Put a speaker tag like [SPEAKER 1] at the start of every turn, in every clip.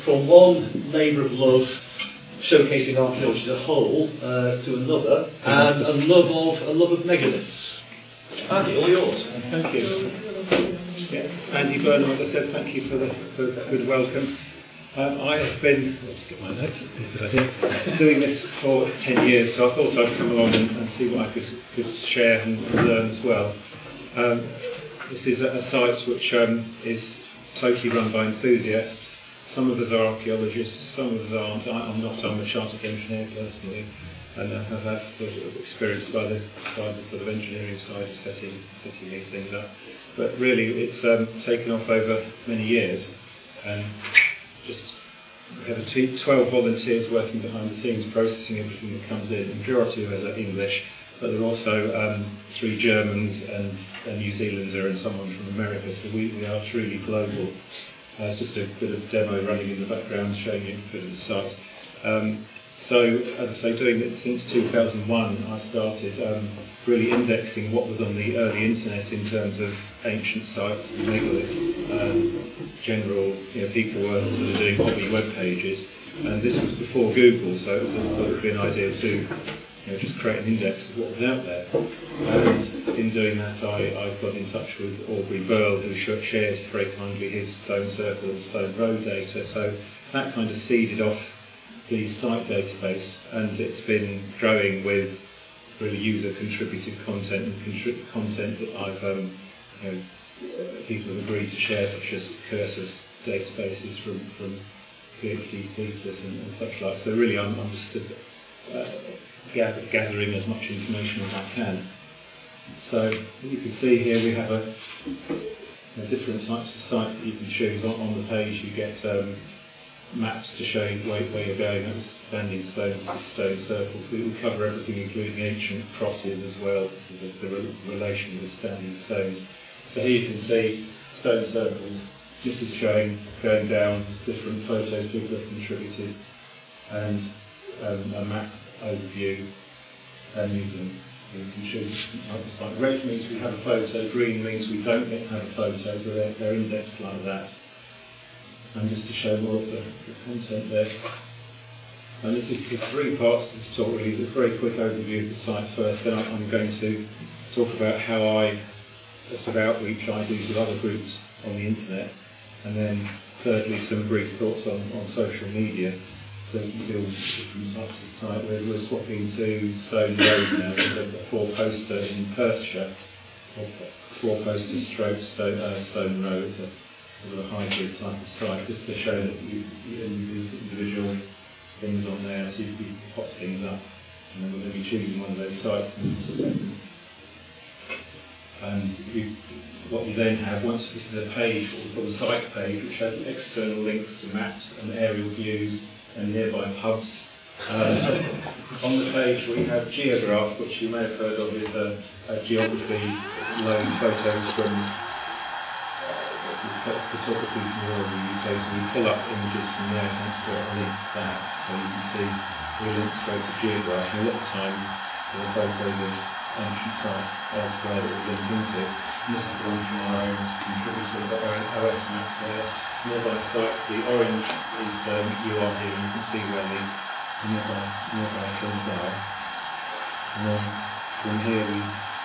[SPEAKER 1] From one labour of love, showcasing archaeology as a whole, to another, and a love of megaliths. Andy, all yours.
[SPEAKER 2] Thank you. Yeah, Andy Burnham, as I said, thank you for the good welcome. I have been, let's get my notes, good idea, doing this for 10 years, so I thought I'd come along and see what I could share and learn as well. This is a site which is totally run by enthusiasts. Some of us are archaeologists, some of us aren't. I'm not, I'm a chartered engineer personally, and I have experience by the sort of engineering side of setting these things up. But really it's taken off over many years, and just we have 12 volunteers working behind the scenes processing everything that comes in. The majority of us are English, but there are also 3 Germans and a New Zealander and someone from America, so we are truly global. It's just a bit of demo running in the background showing you a bit of the site. So, as I say, doing it since 2001, I started really indexing what was on the early internet in terms of ancient sites, megaliths, general, people were sort of doing hobby web pages, and this was before Google, so it was sort of an idea to just create an index of what was out there. And in doing that, I got in touch with Aubrey Burl, who shared very kindly his Stone Circle and Stone Row data, so that kind of seeded off the site database, and it's been growing with really user-contributed content and content that I've people have agreed to share, such as Cursus databases from PhD thesis and such like. So really, I'm just gathering as much information as I can. So you can see here we have different types of sites that you can choose. On the page you get maps to show you where you're going. That was standing stones, stone circles. We will cover everything, including ancient crosses as well, the relation with standing stones. So here you can see stone circles. This is showing going down. There's different photos people have contributed, and a map overview, and you can choose different types of site. Red means we have a photo, green means we don't yet have a photo, so they're indexed like that. And just to show more of the content there. And this is the 3 parts to this talk, really. A very quick overview of the site first, then I'm going to talk about how I sort of outreach I do with other groups on the internet, and then thirdly some brief thoughts on social media. So you can see all different types of site. We're swapping to Stone Road now. There's a 4-poster in Perthshire, 4-poster stroke Stone Road. It's a sort of a hybrid type of site, just to show that you do individual things on there, so you can pop things up. And then we're going to be choosing one of those sites in just a second. And what you then have, once this is a page, what we call the site page, which has external links to maps and aerial views and nearby pubs. On the page we have Geograph, which you may have heard of, is a geography loan photos from photography from all over the UK, so we pull up images from there thanks to a link to that. So you can see we link straight to Geograph, and a lot of the time there are photos of ancient sites elsewhere that we link into. And this is the one from our own contributor, we've got our own OS map there. Nearby sites, the orange is UR here, and you can see where the nearby things are. And then from here we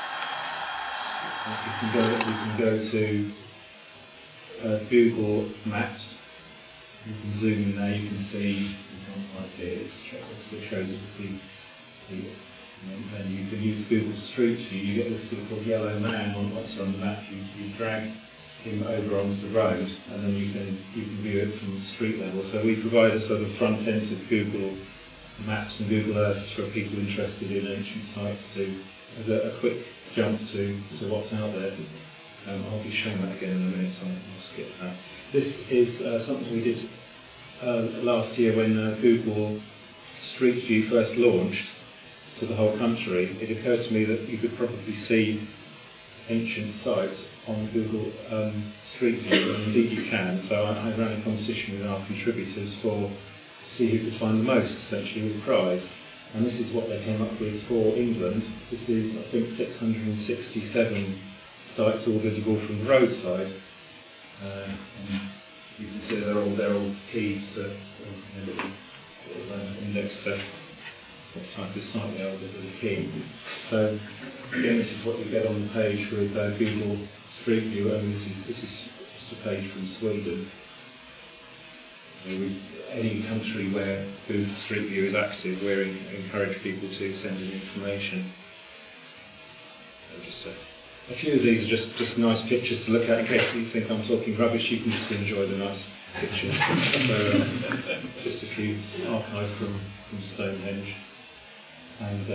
[SPEAKER 2] can go to Google Maps. You can zoom in there, you can see, you can't quite see it, it shows the and you can use Google Street View. You get this little yellow man on the map. You drag him over onto the road, and then you can view it from street level. So we provide a sort of front end of Google Maps and Google Earth for people interested in ancient sites as a quick jump to what's out there. I'll be showing that again in a minute, so I'll skip that. This is something we did last year when Google Street View first launched for the whole country. It occurred to me that you could probably see ancient sites on Google Street View, and indeed you can. So I ran a competition with our contributors to see who could find the most, essentially, with a prize. And this is what they came up with for England. This is, I think, 667 sites all visible from the roadside. you can see they're all keyed to index to what type of site they are with the key. So again, this is what you get on the page with Google Street View. I mean, this is just a page from Sweden. So any country where Google Street View is active, we encourage people to send in information. Just a few of these are just nice pictures to look at. In case you think I'm talking rubbish, you can just enjoy the nice pictures. So just a few archived from Stonehenge. And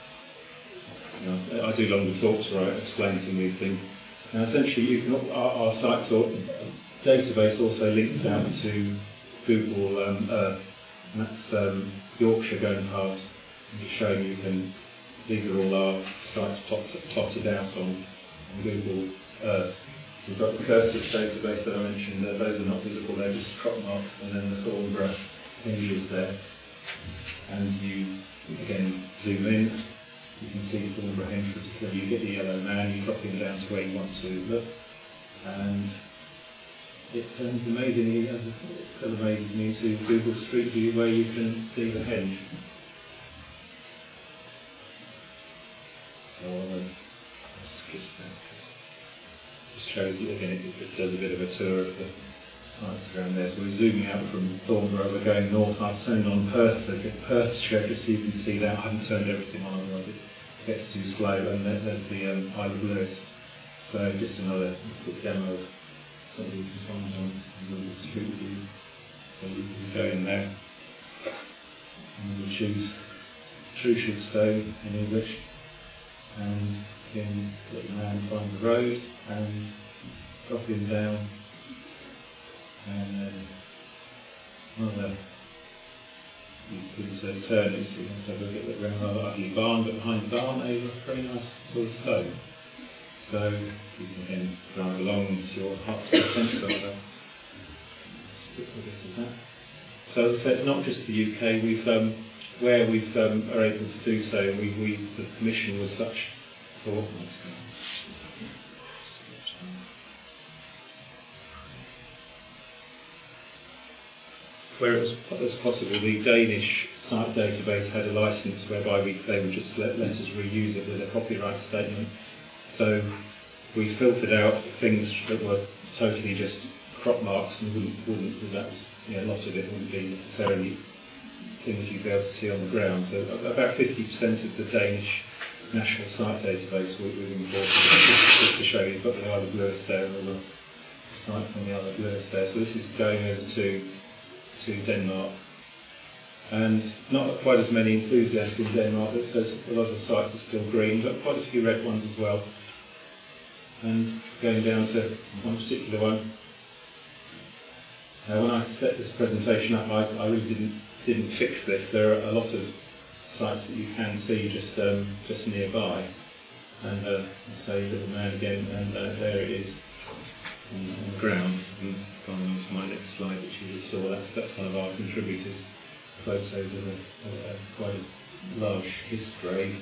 [SPEAKER 2] I do longer talks where I explain some of these things. Now essentially our site's database also links out to Google Earth, and that's Yorkshire going past, and just showing these are all our sites plotted out on Google Earth. We've got the Curtis database that I mentioned, those are not visible, they're just crop marks, and then the Thornborough hinges there. And you, again, zoom in, you can see Thornborough hinge particularly, you get the yellow man, you drop him down to where you want to look, and it turns amazingly, it still amazes me, to Google Street View where you can see the henge. So I'll skip that. Just shows you again, it just does a bit of a tour of the sites around there. So we're zooming out from Thornborough, we're going north. I've turned on Perth, the Perth show, just so you can see that. I haven't turned everything on, otherwise it gets too slow. And then there's the Isle of Lewis. So just another quick demo of something you can find on Google Street View. So you can go in there and you choose Trushard Stone in English, and again let the man find the road and drop him down, and then another, you can say turn it, so you have to have a look at the rather ugly barn, but behind the barn a very nice sort of stone. So you can again drive along to your heart's content. So skip a bit of that. So as I said, not just the UK. We've where we've are able to do so. The permission was such for. Where it was possible, the Danish site database had a license whereby they would just let us reuse it with a copyright statement. So we filtered out things that were totally just crop marks and wouldn't because that was, a lot of it wouldn't be necessarily things you'd be able to see on the ground. So about 50% of the Danish national site database we've imported, just to show you. You've got the Isle of Lewis there, and all the sites on the Isle of Lewis there. So this is going over to Denmark. And not quite as many enthusiasts in Denmark. It says a lot of the sites are still green, but quite a few red ones as well. And going down to one particular one. When I set this presentation up, I really didn't fix this. There are a lot of sites that you can see just nearby. And I say little man again, and there it is on the ground. And going on to my next slide, which you just saw, that's one of our contributors. Photos of a quite large hist grave.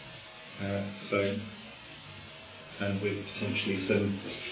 [SPEAKER 2] And with potentially some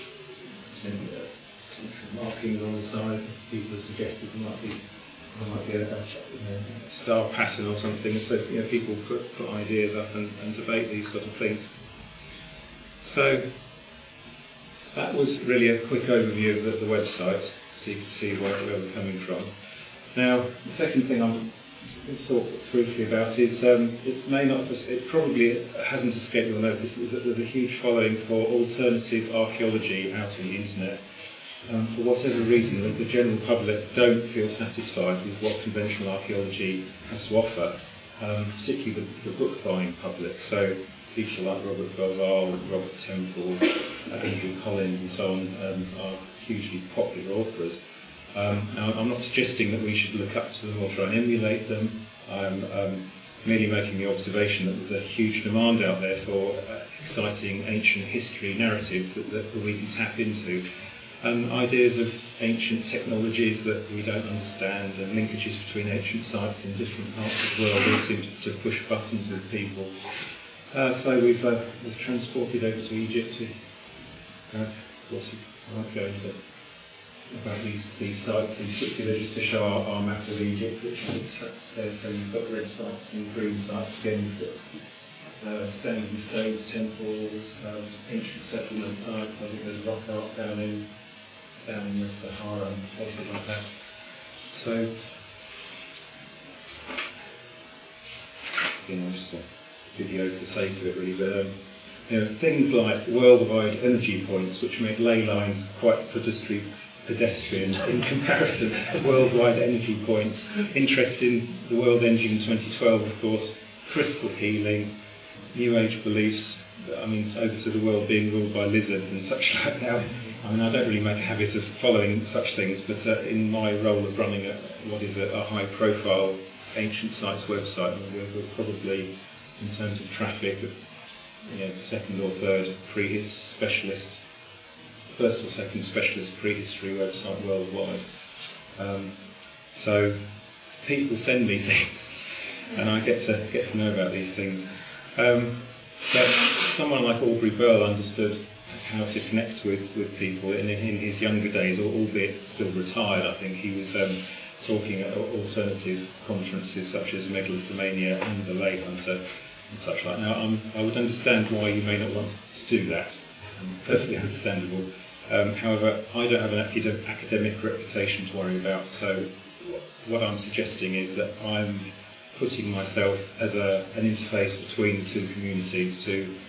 [SPEAKER 2] markings on the side. People have suggested there might be a star pattern or something. So people put ideas up and debate these sort of things. So that was really a quick overview of the website, so you can see where we're coming from. Now, the second thing I'm going to talk briefly about is it probably hasn't escaped your notice that there's a huge following for alternative archaeology out on the internet. For whatever reason, the general public don't feel satisfied with what conventional archaeology has to offer, particularly the book buying public. So people like Robert Bauval, Robert Temple, Adrian Collins and so on are hugely popular authors. Now, I'm not suggesting that we should look up to them or try and emulate them. I'm merely making the observation that there's a huge demand out there for exciting ancient history narratives that we can tap into. Ideas of ancient technologies that we don't understand, and linkages between ancient sites in different parts of the world all seem to push buttons with people. So we've transported over to Egypt. Of course, I won't go into about these sites in particular, just to show our map of Egypt, which is extracted there. So you've got red sites and green sites again. You've got standing stones, temples, ancient settlement sites. I think there's rock art down in the Sahara and places like that. So, just a video for the sake of it, really. But things like worldwide energy points, which make ley lines quite pedestrian in comparison. Worldwide energy points. Interest in the World Engine 2012, of course. Crystal healing, New Age beliefs. I mean, over to the world being ruled by lizards and such like now. I mean, I don't really make a habit of following such things, but in my role of running what is a high-profile ancient sites website, we're probably, in terms of traffic, second or third first or second specialist prehistory website worldwide. So people send me things, and I get to know about these things. But someone like Aubrey Burl understood how to connect with people in his younger days, albeit still retired. I think he was talking at alternative conferences such as Megalithomania and the Ley Hunter and such like. Now, I would understand why you may not want to do that. Perfectly understandable. However, I don't have an academic reputation to worry about, so what I'm suggesting is that I'm putting myself as an interface between the two communities.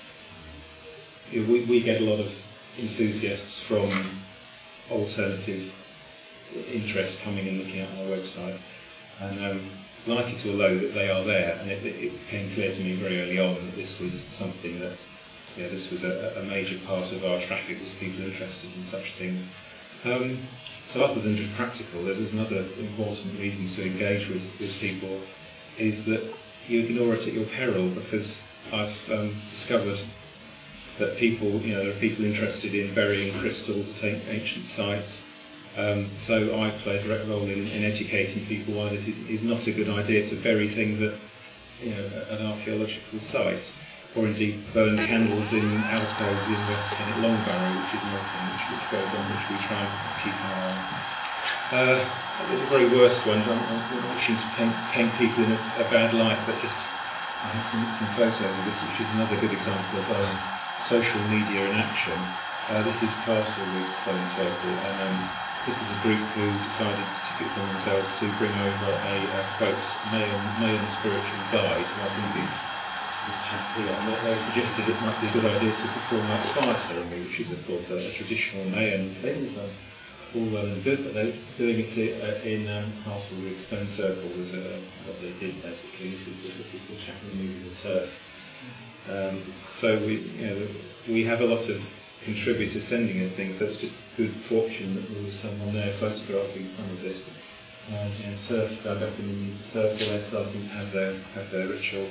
[SPEAKER 2] We get a lot of enthusiasts from alternative interest coming and looking at our website, and like it or low that they are there, and it became clear to me very early on that this was something that, this was a major part of our traffic, was people interested in such things. So other than just practical, there's another important reason to engage with people, is that you ignore it at your peril, because I've discovered that there are people interested in burying crystals at ancient sites. So I play a direct role in educating people why this is not a good idea to bury things at archaeological sites, or indeed burn candles in alcoves in West Kent at Longbarrow, which is another thing which goes on, which we try and keep an eye on. The very worst ones, I'm not wishing to paint people in a bad light, but just I had some photos of this, which is another good example of social media in action. This is Castlereagh Stone Circle, and this is a group who decided to take it upon themselves to bring over a Mayan spiritual guide, who I think is happy, and they suggested it might be a good idea to perform that fire ceremony, which is of course a traditional Mayan thing. So all well and good, but they're doing it in Castlereagh Stone Circle was what they did basically. This is the chap removing the turf. So we have a lot of contributors sending us things, so it's just good fortune that there was someone there photographing some of this. Turf dug up in the circle, they're starting to have their ritual.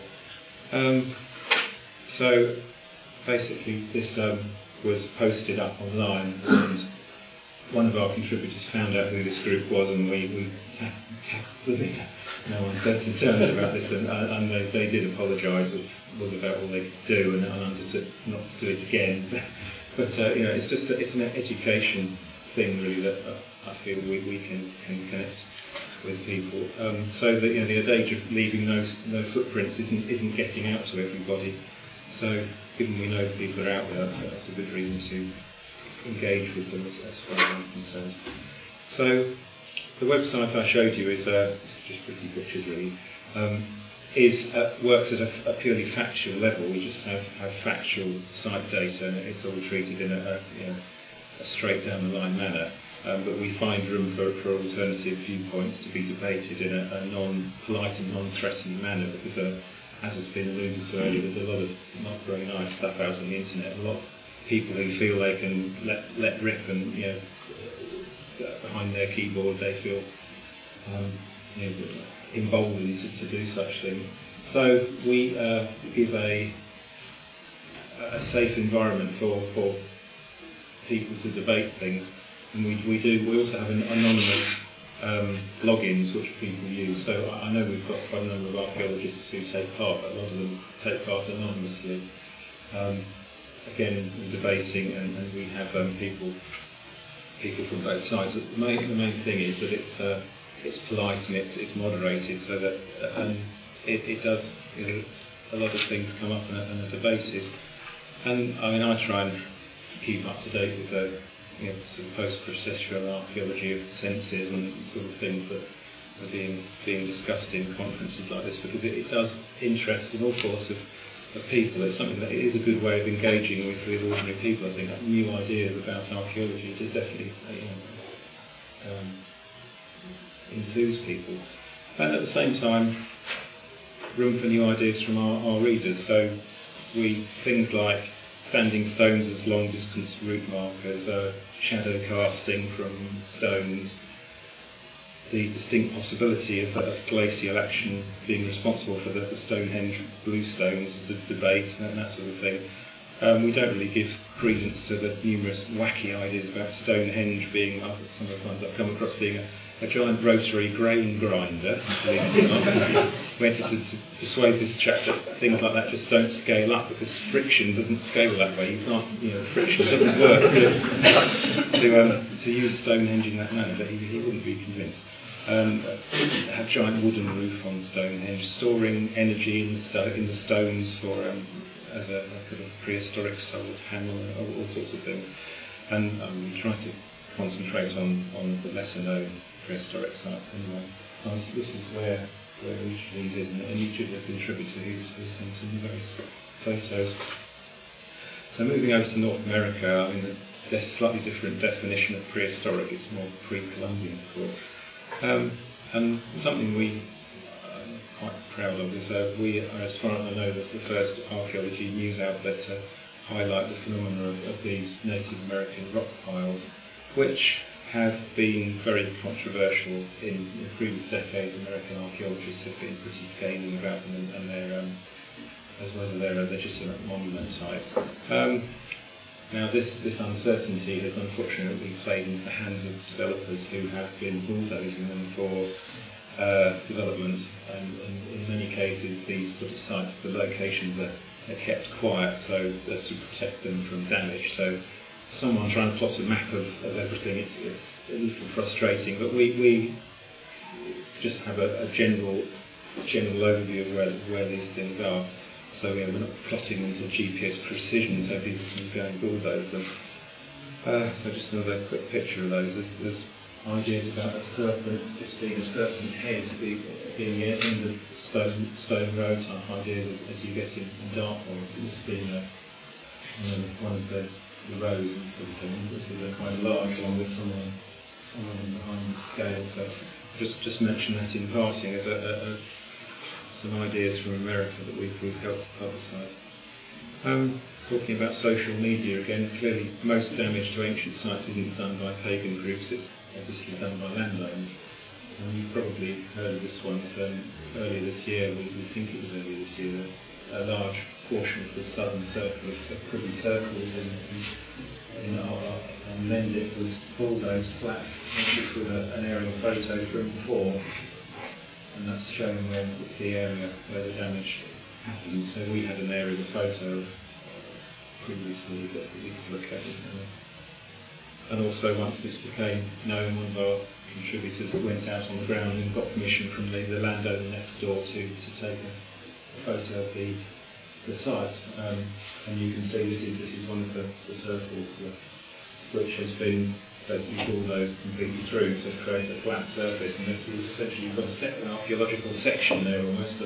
[SPEAKER 2] So basically this was posted up online, and one of our contributors found out who this group was, and we tackled them in no uncertain terms about this, and they did apologise, which was about all they could do, and undertook not to do it again. But it's just it's an education thing really that I feel we can connect with people. So that the adage of leaving no footprints isn't getting out to everybody. So given we know people are out there, that's a good reason to engage with them as far as I'm concerned. So the website I showed you is it's just pretty pictures really. Works at a purely factual level. We just have factual site data, and it's all treated in a straight down the line manner. But we find room for alternative viewpoints to be debated in a non-polite and non-threatening manner, because as has been alluded to earlier, there's a lot of not very nice stuff out on the internet. A lot of people who feel they can let rip and behind their keyboard they feel emboldened to do such things. So we give a safe environment for people to debate things, and we also have an anonymous logins which people use. So I know we've got quite a number of archaeologists who take part, but a lot of them take part anonymously. Again, debating, and we have people people from both sides. The main thing is that it's polite and it's moderated, so that it does, you know, a lot of things come up and are debated. And I mean, I try and keep up to date with the, you know, sort of post-processual archaeology of the senses and sort of things that are being discussed in conferences like this, because it does interest in all sorts of people. It's something that is a good way of engaging with ordinary people. I think new ideas about archaeology did definitely, you know, enthuse people, and at the same time, room for new ideas from our readers. So things like standing stones as long-distance route markers, shadow casting from stones, the distinct possibility of glacial action being responsible for the Stonehenge bluestones, the debate and that sort of thing. We don't really give credence to the numerous wacky ideas about Stonehenge being, some of the ones I've come across, being a giant rotary grain grinder. We wanted to persuade this chap that things like that just don't scale up because friction doesn't scale that way. You can't, you know, friction doesn't work to use Stonehenge in that manner, but he wouldn't be convinced. Have giant wooden roof on Stonehenge, storing energy in the stones for as a kind of prehistoric solar panel, all sorts of things. And we try to concentrate on the lesser known prehistoric sites anyway. This is where each of these is, and each of the contributors who's sent in various photos. So moving over to North America, I mean, the slightly different definition of prehistoric, it's more pre-Columbian, of course. And something we are quite proud of is we are, as far as I know, the first archaeology news outlet to highlight the phenomena of these Native American rock piles, which have been very controversial in previous decades. American archaeologists have been pretty scathing about them and their, as whether they're a legitimate monument type. Now this uncertainty has unfortunately played into the hands of developers who have been bulldozing them for development, and in many cases these sort of sites, the locations are kept quiet so as to protect them from damage. So for someone trying to plot a map of everything, it's a little frustrating, but we just have a general overview of where these things are. So we're not plotting them to GPS precision so people can go and bulldoze them. So just another quick picture of those. There's ideas about a serpent, just being a serpent head, being in the stone road type ideas as you get in Dartmoor. This being one of the rows and sort of thing. This is a quite large one with someone behind the scale. So just mention that in passing as some ideas from America that we've helped to publicise. Talking about social media again, clearly most damage to ancient sites isn't done by pagan groups, it's obviously done by landowners. And you've probably heard of this one. Earlier this year, we think it was earlier this year, that a large portion of the southern circle of Privy Circles in Mendip was bulldozed flat. This was an aerial photo from before, and that's showing where the area where the damage happened. So we had an aerial photo previously that we could look at. And also, once this became known, one of our contributors went out on the ground and got permission from the landowner next door to take a photo of the site. And you can see this is one of the circles which has been basically bulldozed completely through to create a flat surface, and this is essentially you've got an archaeological section there almost.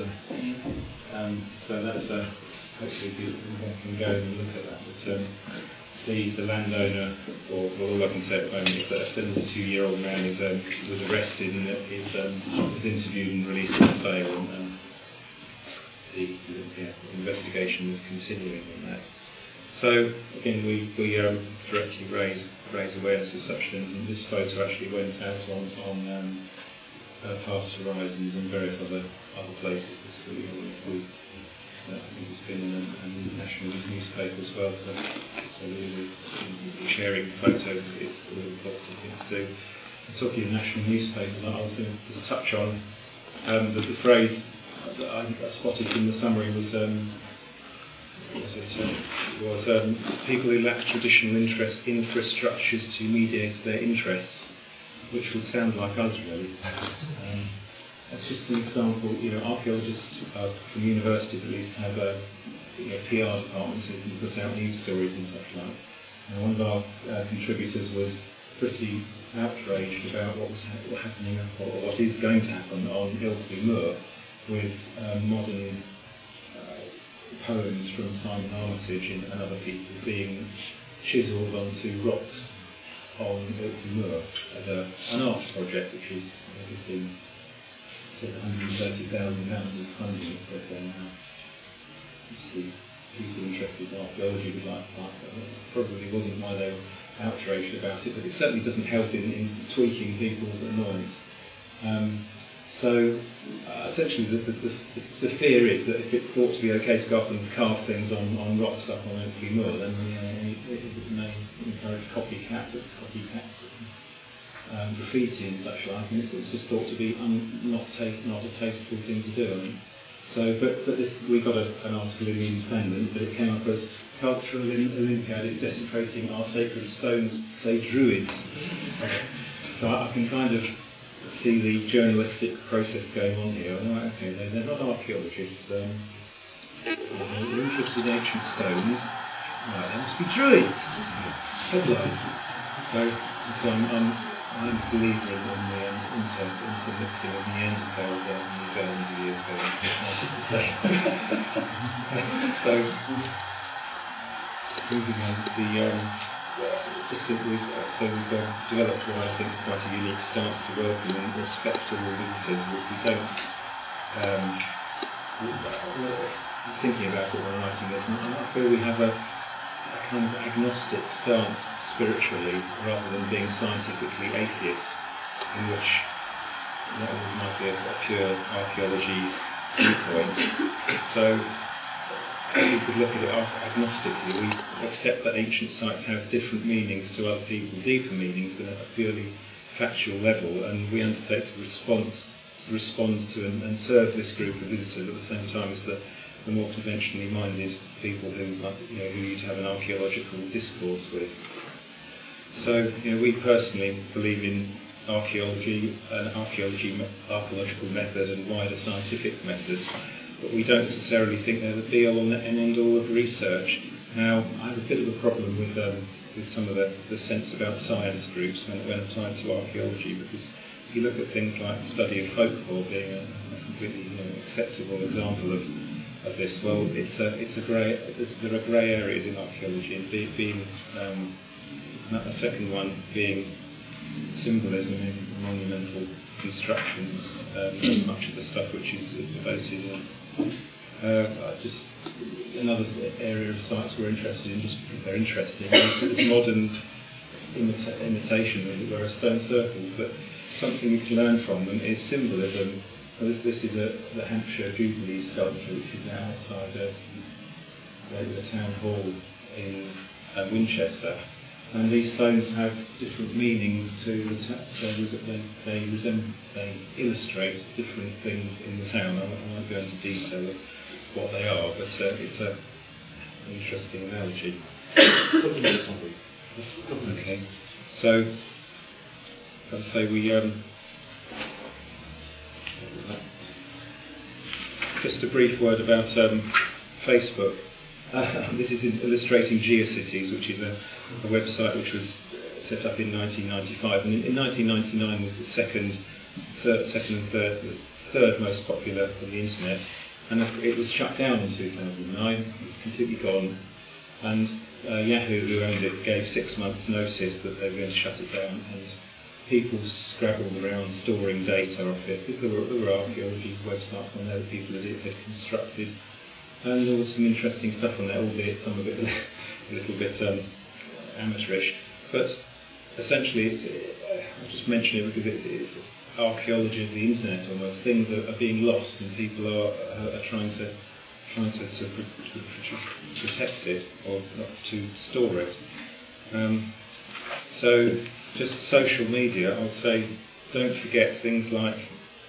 [SPEAKER 2] So that's hopefully people can go and look at that. But the landowner, or all I can say at the moment is that a 72-year-old man was arrested and is interviewed and released on bail, and the investigation is continuing on that. So again, we directly raise awareness of such things, and this photo actually went out on Past Horizons and various other places. So I think it's been in a national newspaper as well. So really, sharing photos is a really positive thing to do. Talking of national newspapers, I was going to just touch on the phrase that I spotted in the summary was was people who lack traditional infrastructures to mediate their interests, which would sound like us really. That's just an example. Archaeologists from universities at least have PR departments who can put out news stories and such like. And one of our contributors was pretty outraged about what was happening, or what is going to happen on Ilkley Moor with modern poems from Simon Armitage and other people being chiselled onto rocks on Ilkley Moor as an art project, which is £130,000 of funding, it says there now. Obviously, people interested in archaeology would like that, but probably wasn't why they were outraged about it, but it certainly doesn't help in tweaking people's annoyance. So essentially the fear is that if it's thought to be okay to go up and carve things on rocks up on Ilkley Moor, then it may encourage copycats, graffiti and such like, and it's just thought to be not a tasteful thing to do. But we got an article in the Independent, but it came up as Cultural Olympiad is desecrating our sacred stones, say Druids. So I can kind of see the journalistic process going on here. Right, okay, they're not archaeologists. They're interested in ancient stones. Right, they must be Druids. Headline. So I'm a believer in the intermixing of Neanderthals and New Zealand years ago, I should say. So, moving on, we've developed what I think is quite a unique stance to welcome and respect all visitors. We don't, thinking about it when writing this, and I feel we have a kind of agnostic stance spiritually, rather than being scientifically atheist, in which that might be a pure archaeology viewpoint. So we could look at it agnostically. We accept that ancient sites have different meanings to other people, deeper meanings than at a purely factual level, and we undertake to respond to and serve this group of visitors at the same time as the more conventionally minded people who you'd have an archaeological discourse with. So, we personally believe in archaeology, an archaeological method and wider scientific methods, but we don't necessarily think they're the be-all and end-all of research. Now, I have a bit of a problem with some of the sense about science groups when applied to archaeology, because if you look at things like the study of folklore being a completely acceptable example of this, well, there are grey areas in archaeology, and being the second one being symbolism in monumental constructions, much of the stuff which is devoted. Just another area of sites we're interested in, just because they're interesting, is modern imitation, as it were, a stone circle. But something we can learn from them is symbolism. This is the Hampshire Jubilee sculpture, which is outside the town hall in Winchester. And these stones have different meanings they illustrate different things in the town. I won't go into detail of what they are, but it's an interesting analogy. Okay. So, as I say, we just a brief word about Facebook. This is illustrating GeoCities, which is a website which was set up in 1995, and in 1999 was the third most popular on the internet, and it was shut down in 2009, completely gone, and Yahoo, who owned it, gave 6 months' notice that they were going to shut it down, and people scrabbled around storing data off it, because there were archaeology websites on there that people had constructed, and there was some interesting stuff on there, albeit some of it a little bit amateurish, but essentially I'll just mention it because it's archaeology of the internet almost. Things are being lost and people are trying to protect it or not to store it. So just social media, I would say don't forget things like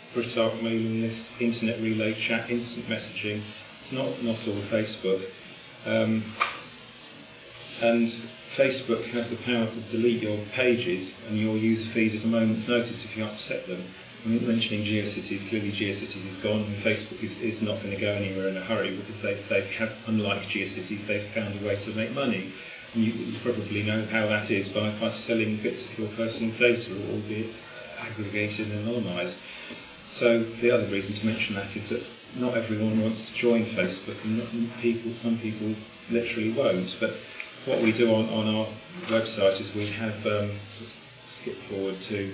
[SPEAKER 2] BritArch mailing list, internet relay chat, instant messaging. It's not all Facebook. And Facebook have the power to delete your pages and your user feed at a moment's notice if you upset them. I'm mentioning GeoCities. Clearly GeoCities is gone, and Facebook is not going to go anywhere in a hurry, because unlike GeoCities, they've found a way to make money. And you probably know how that is by selling bits of your personal data, albeit aggregated and anonymised. So the other reason to mention that is that not everyone wants to join Facebook, and some people literally won't. But what we do on our website is we have, just skip forward to,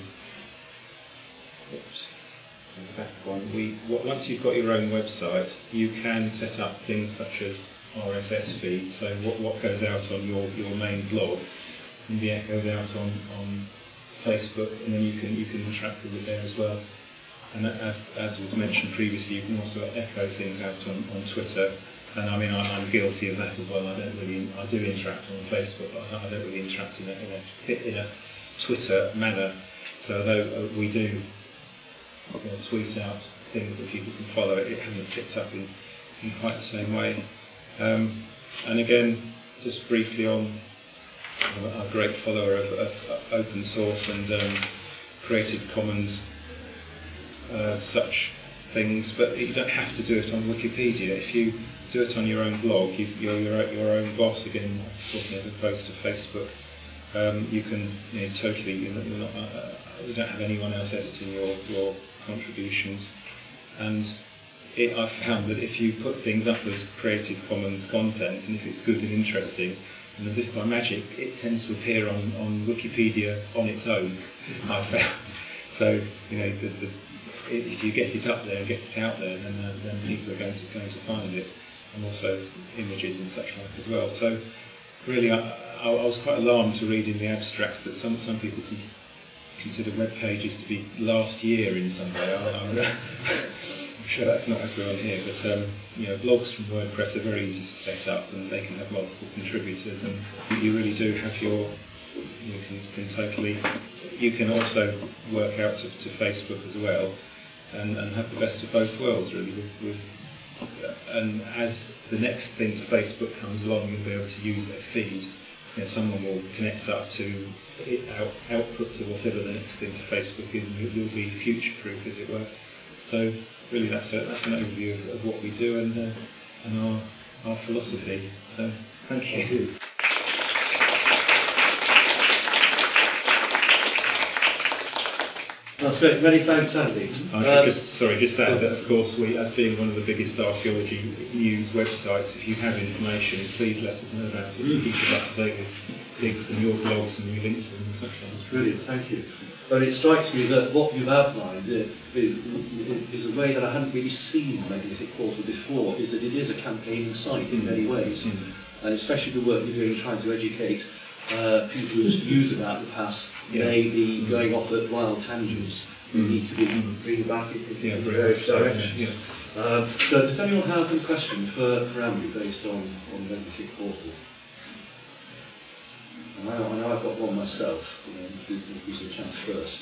[SPEAKER 2] oops, the back one. Once you've got your own website, you can set up things such as RSS feeds, so what goes out on your main blog can be echoed out on Facebook, and then you can interact with it there as well. And as was mentioned previously, you can also echo things out on Twitter. And I mean, I'm guilty of that as well. I do interact on Facebook, but I don't really interact in a Twitter manner. So although we do tweet out things that people can follow, it hasn't picked up in quite the same way. And again, just briefly on a great follower of open source and Creative Commons such things, but you don't have to do it on Wikipedia. If you do it on your own blog, you're your own boss again, talking as opposed to Facebook. You can totally, you don't have anyone else editing your contributions, and I found that if you put things up as Creative Commons content, and if it's good and interesting, and as if by magic, it tends to appear on Wikipedia on its own, I found. So, if you get it up there and get it out there, then people are going to find it, and also images and such like as well. So, really, I was quite alarmed to read in the abstracts that some people consider web pages to be last year in some way. I'm sure that's not everyone here, but blogs from WordPress are very easy to set up, and they can have multiple contributors, and you really do have you can also work out to Facebook as well, and have the best of both worlds really. And as the next thing to Facebook comes along, you'll be able to use their feed. Someone will connect up to output to whatever the next thing to Facebook is, and you'll be future-proof, as it were. So really, that's an overview of what we do and our philosophy. So thank you.
[SPEAKER 1] That's great. Many thanks, Andy.
[SPEAKER 2] Just that of course, we, as being one of the biggest archaeology news websites, if you have information, please let us know about it. Keep us up to date with links and your blogs and your links and such like.
[SPEAKER 1] That's brilliant. Thank you. But it strikes me that what you've outlined is a way that I hadn't really seen Megalithic Portal before, is that it is a campaigning site in many ways, and especially the work you're doing trying to educate people who's used about the past may be going off at wild tangents. We need to be bringing back in various directions. So does anyone have a question for Andy based on Megalithic Portal? I know I've got one myself. Who's the chance first?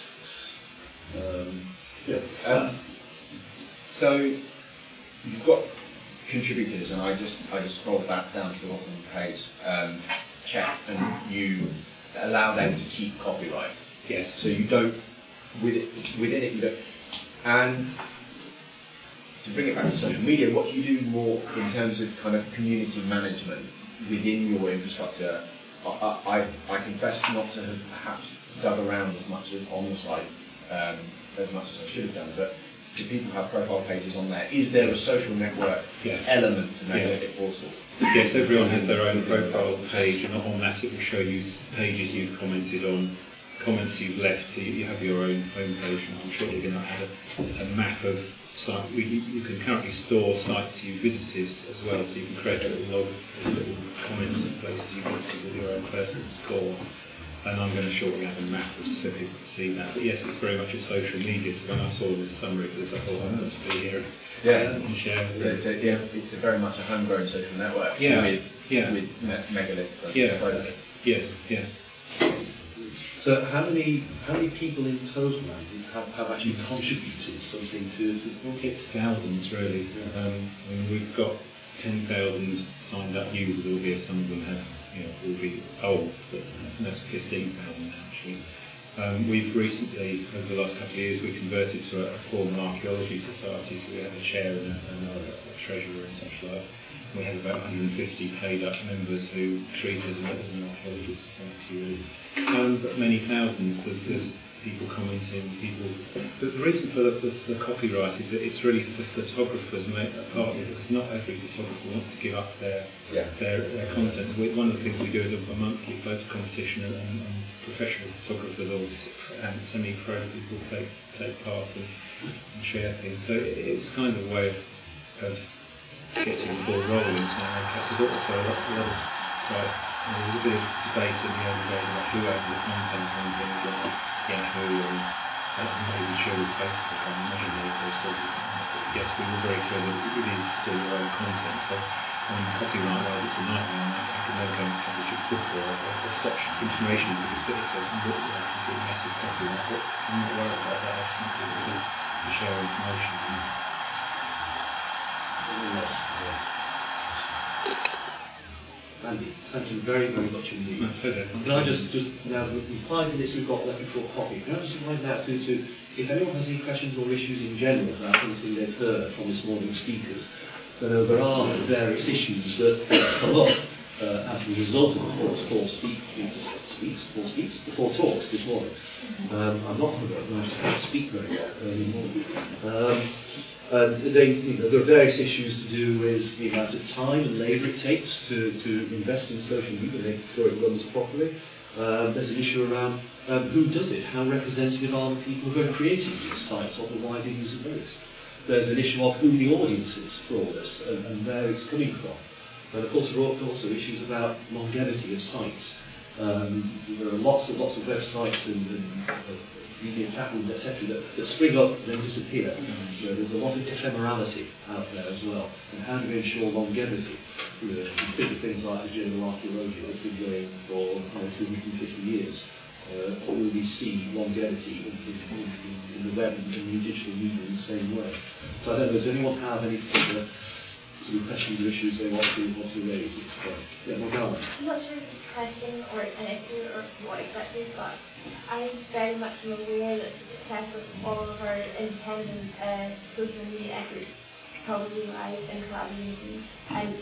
[SPEAKER 3] So you've got contributors, and I just scrolled back down to the bottom of the page, check, and you allow them to keep copyright.
[SPEAKER 2] Yes.
[SPEAKER 3] So you don't within it you don't. And to bring it back to social media, what do you do more in terms of kind of community management within your infrastructure? I confess not to have perhaps dug around as much on the site as much as I should have done, but do people have profile pages on there? Is there a social network element to Megalithic Portal?
[SPEAKER 2] Yes, everyone has their own profile page, and on that it will show you pages you've commented on, comments you've left, so you have your own home page, and I'm sure you're going to have a map of sites. You can currently store sites you visited as well, so you can create a little log of little comments and places you visited with your own personal score. And I'm going to shortly have a map just so people can see that. But yes, it's very much a social media, so when I saw this summary of this, I thought I want to be here and share.
[SPEAKER 3] So it's very much a homegrown social network with megaliths.
[SPEAKER 2] Yes.
[SPEAKER 1] So how many people in total, Andy, have actually contributed something to the book?
[SPEAKER 2] It's thousands, really. I mean, we've got 10,000 signed up users, albeit some of them have, will be old, but that's 15,000 actually. We've recently, over the last couple of years, we converted to a formal archaeology society, so we have a chair and a treasurer and such like. We have about 150 paid-up members who treat us as an archaeology society, really. But many thousands. There's people commenting, people. But the reason for the copyright is that it's really the photographers partly, because not every photographer wants to give up their content. One of the things we do is a monthly photo competition, and professional photographers or semi-pro people take part and share things. So it's kind of a way of getting the ball rolling. There's also a lot of site. There's a bit of debate in the early days about who owned the content on things like Yahoo and maybe sure with Facebook and Imaginator. So yes, we were very clear that it is still your own content. So copyright-wise, it's a nightmare. I can never go and publish a book or such information because it's a complete massive copyright. But I'm not worried about that. I think people can share information.
[SPEAKER 1] Andy, thank you very, very much indeed.
[SPEAKER 2] My pleasure.
[SPEAKER 1] Can I just now, in 5 minutes we've got left before coffee, can I just remind out to if anyone has any questions or issues in general about anything they've heard from this morning's speakers, there are various issues that come up as a result of the 4 talks this morning. I'm not hungover, I just can't speak very well anymore. There are various issues to do with the amount of time and labour it takes to invest in social media, making sure it runs properly. There's an issue around who does it, how representative are the people who are creating these sites of the wider user base. There's an issue of who the audience is for all this and where it's coming from. And of course there are also issues about longevity of sites. There are lots of websites and media platforms, etc., that spring up and then disappear. There's a lot of ephemerality out there as well. And how do we ensure longevity? You think of things like the Journal of Archaeology that's been going for 250 years. Will we see longevity in the web and in digital media in the same way? So I don't know, does anyone have any particular sort of questions or issues they want to raise? Yeah, Morgana.
[SPEAKER 4] I'm not sure if it's a question or an issue or what exactly, but I very much am aware that the success of all of our independent social media efforts probably lies in collaboration and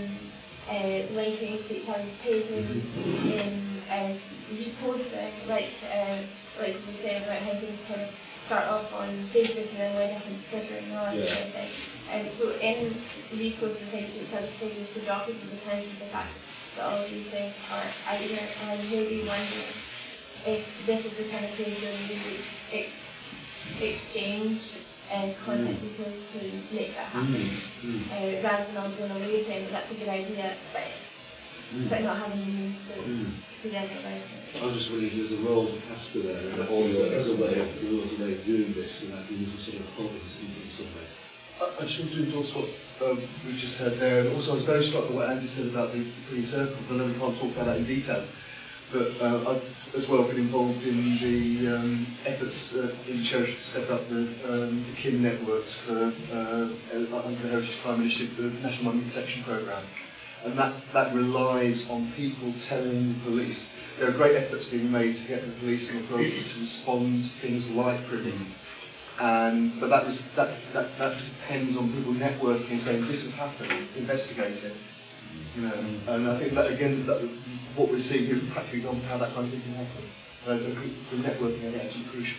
[SPEAKER 4] in linking to each other's pages, in reposting, like you were saying about how things kind of start off on Facebook and then went up on Twitter and all that sort of thing. And so in reposting things to each other's pages to draw people's attention to the fact that all of these things are out there, and I'm really wondering if this is the kind of place where we exchange content details to make that happen, rather than all going away saying that that's a good idea, but not having the means to get it right.
[SPEAKER 1] I was just wondering if there's a role to Casper there as a way of doing this, and that he was a sort of hub in some way.
[SPEAKER 5] I just want to endorse what we've just heard there, and also I was very struck by what Andy said about the green circles. I know we can't talk about that in detail, but I've as well been involved in the efforts in the Cherish to set up the KIN networks for under the Heritage Crime Initiative, the National Monument Protection Programme. And that relies on people telling the police. There are great efforts being made to get the police and authorities to respond to things like cribbing. But that depends on people networking and saying, this has happened, investigate it. And I think that, again, what we're seeing here is a practical example of how that kind of thing can happen. So networking is actually crucial.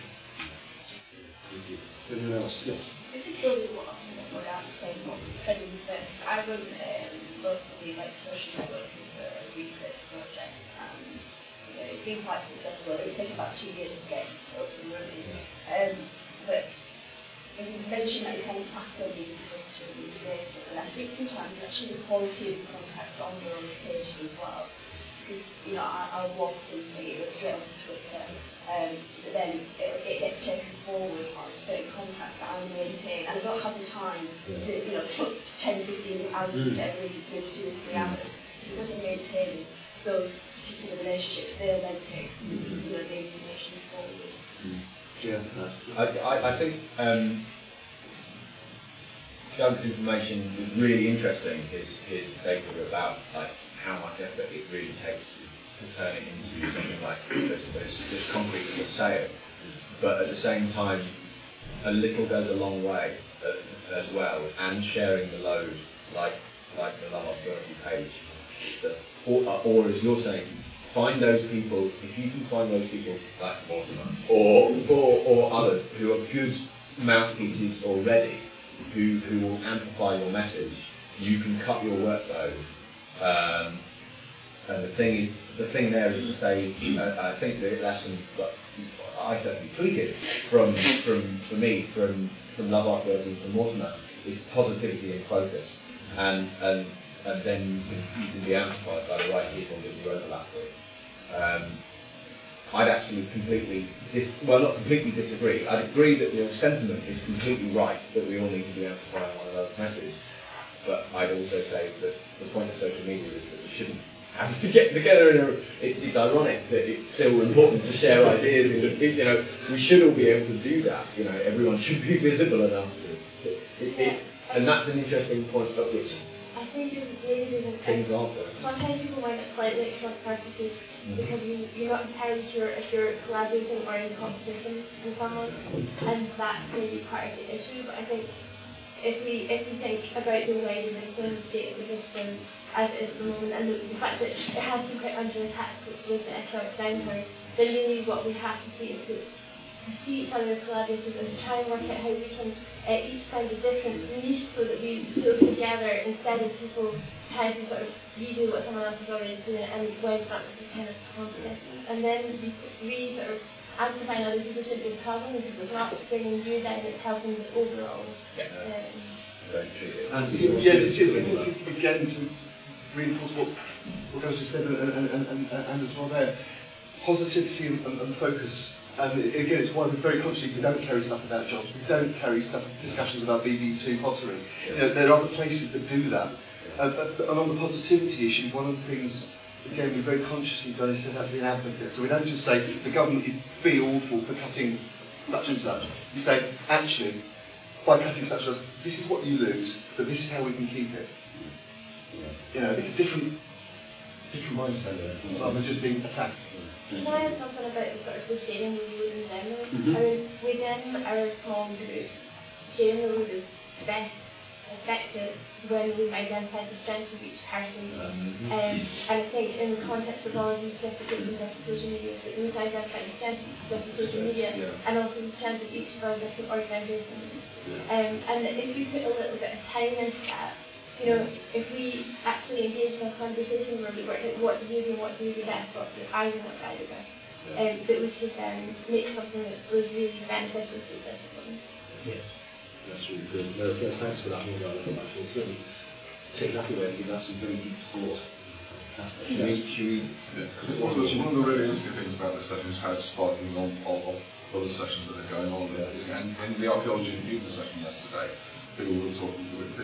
[SPEAKER 1] Thank you. Anyone else? Yes.
[SPEAKER 6] It's just building what I'm saying, what was said in the first. I run mostly social networking for a research project, and it's been quite successful. It's taken about 2 years to get up and running. But you mentioned that you kind of plateauing in Twitter and Facebook, and I think sometimes actually the quality of the contacts on those pages as well. Because I'll log something, it goes straight onto Twitter, but then it gets taken forward on certain contacts that I maintain, and I don't have the time to put 10, 15 hours into every week, it's maybe 2 or 3 hours. Because I maintain those particular relationships, they'll then take the information forward.
[SPEAKER 1] Yeah.
[SPEAKER 3] I think Doug's information was really interesting. His data about like how much effort it really takes to turn it into something like as concrete as a sail. But at the same time, a little goes a long way as well, and sharing the load, like the Love Authority page. Or as you're saying, find those people. If you can find those people like Mortimer or others who are good mouthpieces already, who will amplify your message, you can cut your workload. And the thing there is to say, I think the lesson that I certainly tweeted from Love Artwork and from Mortimer is positivity and focus, and then you can be amplified by the right people that you overlap with. I'd actually not completely disagree. I'd agree that your sentiment is completely right, that we all need to be amplifying one another's message. But I'd also say that the point of social media is that we shouldn't have to get together. It's ironic that it's still important to share ideas. We should all be able to do that. Everyone should be visible enough. And that's an interesting point at which
[SPEAKER 4] I think maybe
[SPEAKER 3] things aren't there.
[SPEAKER 4] sometimes people find it slightly at cross purposes because you're not entirely sure if you're collaborating or in competition with someone, and that's maybe part of the issue. But I think if we think about the way the discipline, the state of the discipline as it is at the moment, and the fact that it has been quite under attack with the economic downturn, then really what we have to see is to see each other as collaborators and to try and work out how we can each find a different niche so that we pull together instead of people trying to sort of redo what someone else is already doing and went up to kind of competitions. And then we sort of amplifying other people shouldn't be a problem because it's not bringing you down, it's helping the overall.
[SPEAKER 3] Very true.
[SPEAKER 5] And again, to reinforce what Gaz just said and as well there, positivity and focus. And again, it's why we're very conscious we don't carry stuff about jobs, we don't carry discussions about BB2 pottery. There are other places that do that. But on the positivity issue, one of the things, again, we're very consciously done is set out to be an advocate. So we don't just say the government is be awful for cutting such and such. You say, actually, by cutting such and such, this is what you lose, but this is how we can keep it. It's a different mindset rather than just being attacked.
[SPEAKER 4] Can I add something about the sort of the sharing the load in general? I mean, within our small group, sharing the load is best effective when we've identified the strengths of each person. And I think in the context of all of these different groups and different social media, that we need to identify the strengths of each different social media and also the strengths of each of our different organisations. And if we put a little bit of time into that, if we actually engage in a conversation where we work out what do you do best, what do I do, what I do best, that we could then make something that was really beneficial to the discipline.
[SPEAKER 1] Yeah, that's really good. No, thanks for that, Morgan. Actually, certainly take that away and give that some very deep thought.
[SPEAKER 7] One of the really interesting things about this session is how it's sparking on other sessions that are going on. And in the archaeology and computer session yesterday, people were talking with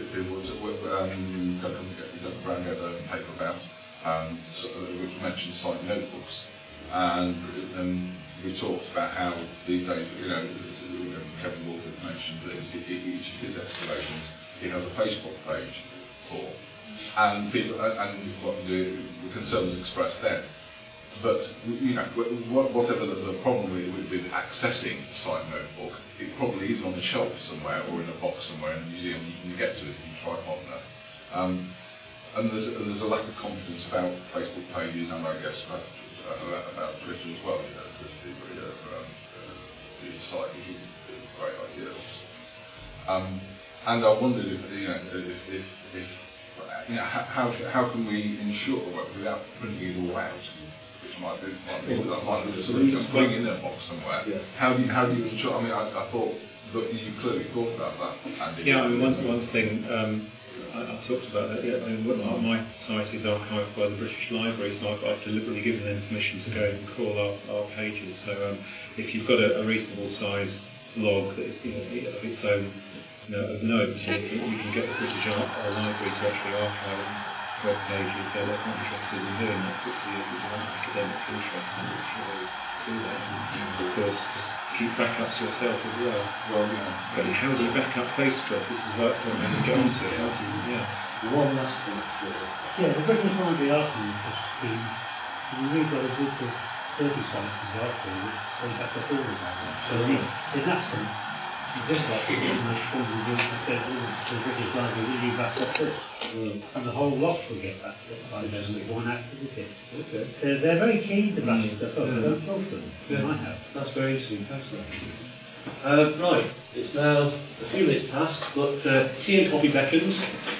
[SPEAKER 7] Brown gave a paper about which mentioned site notebooks, and we talked about how these days, Kevin Walker mentioned that each of his excavations he has a Facebook page for, and people and what the concern was expressed then. But whatever the problem with accessing the site notebook, it probably is on a shelf somewhere or in a box somewhere in a museum. You can get to it if you try hard enough. And there's a lack of confidence about Facebook pages, and I guess about Twitter as well. The site, which is a great idea. And I wondered if how can we ensure without printing it all out? Might be a solution, putting in a box somewhere. Yeah. How do you ensure? I mean, I thought that you clearly thought about that, Andy.
[SPEAKER 2] Yeah, I mean, one thing I talked about that. Yeah, I mean, my site is archived by the British Library, so I've deliberately given them permission to go and crawl our pages. So if you've got a reasonable size log that is of its own, of notes, you can get the British Library to actually archive web pages. They're not interested in doing that. It's an academic interest in it, do that because just keep backups yourself as well.
[SPEAKER 7] Well, yeah.
[SPEAKER 2] But how do you back up Facebook? This is what I'm going to get onto it. How do you,
[SPEAKER 1] One last thing.
[SPEAKER 8] Yeah, the British Library Archive scheme, we've got a group of 30 sites in the archive which goes back to all of that. So in that sense, just like the British Library really back up this. And the whole lot will get back to it by one activity.
[SPEAKER 1] Okay.
[SPEAKER 8] They're very keen to back stuff up, I don't talk to them.
[SPEAKER 1] Yeah.
[SPEAKER 8] I have.
[SPEAKER 1] That's very interesting, thanks for that. Right, it's now a few minutes past, but tea and coffee beckons.